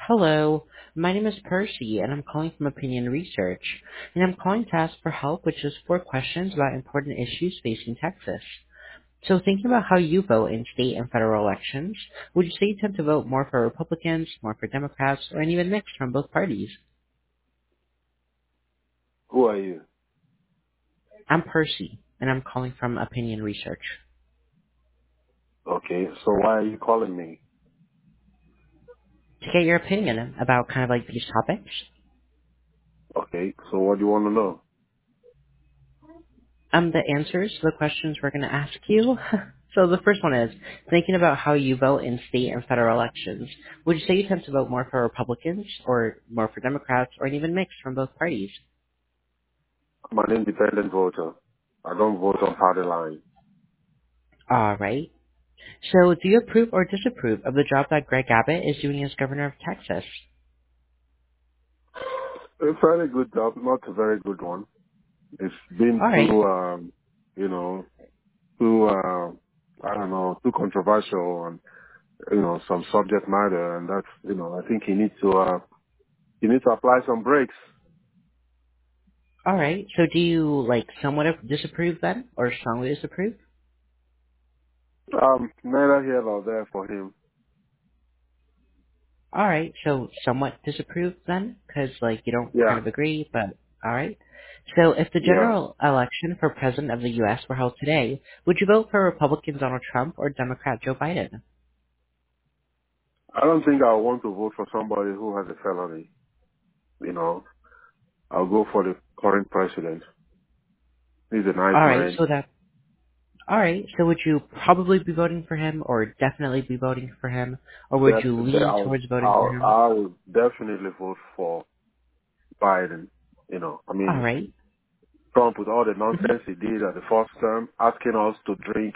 Hello, my name is Percy, and I'm calling from Opinion Research, and I'm calling to ask for help with just 4 questions about important issues facing Texas. So thinking about how you vote in state and federal elections, would you say you tend to vote more for Republicans, more for Democrats, or an even mix from both parties? Who are you? I'm Percy, and I'm calling from Opinion Research. Okay, so why are you calling me? To get your opinion about kind of like these topics, Okay, so what do you want to know? the answers to the questions we're going to ask you. So the first one is, thinking about how you vote in state and federal elections, would you say you tend to vote more for Republicans or more for Democrats or an even mix from both parties? I'm an independent voter. I don't vote on party line. All right. So do you approve or disapprove of the job that Greg Abbott is doing as governor of Texas? A fairly good job, not a very good one. It's been All right. you know, too, I don't know, too controversial on, some subject matter, and that's, I think he needs to apply some brakes. All right. So do you like somewhat disapprove then or strongly disapprove? Neither here nor there for him. All right, so somewhat disapprove then, because like you don't kind Yeah, of agree, but all right. So if the yeah. general election for president of the U.S. were held today, would you vote for Republican Donald Trump or Democrat Joe Biden? I don't think I want to vote for somebody who has a felony, you know. I'll go for the current president. He's a nice All right, man. so that all right. So would you probably be voting for him, or definitely be voting for him, or would you lean towards voting for him? I would definitely vote for Biden. I All mean, right. Trump with all the Mhm. nonsense he did at the first term, asking us to drink,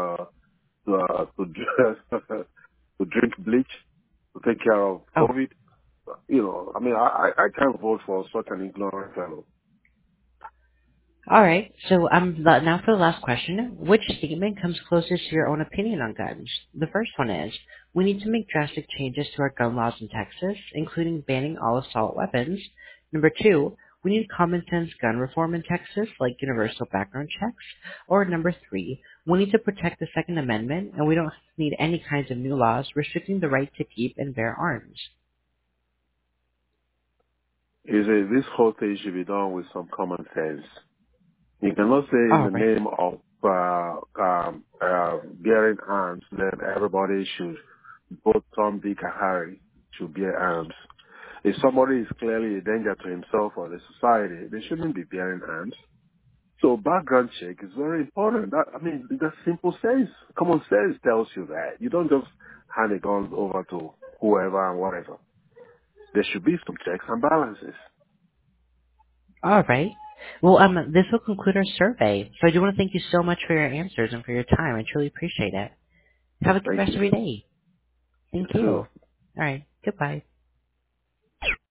to drink bleach to take care of Oh, COVID. I mean, I can't vote for such an ignorant fellow. all right. So now for the last question. Which statement comes closest to your own opinion on guns? The first one is, we need to make drastic changes to our gun laws in Texas, including banning all assault weapons. Number two, we need common sense gun reform in Texas, like universal background checks. Or number three, we need to protect the Second Amendment, and we don't need any kinds of new laws restricting the right to keep and bear arms. This whole thing should be done with some common sense. You cannot say in All the right. name of bearing arms that everybody should, both Tom, Dick, and Harry, should bear arms. If somebody is clearly a danger to himself or the society, they shouldn't be bearing arms. So background check is very important. That's simple sense. Common sense tells you that. You don't just hand a gun over to whoever and whatever. There should be some checks and balances. All right. Well, this will conclude our survey. So I do want to thank you so much for your answers and for your time. I truly appreciate it. Have a good Thank rest of you. your day. You Thank you. too. All right. Goodbye.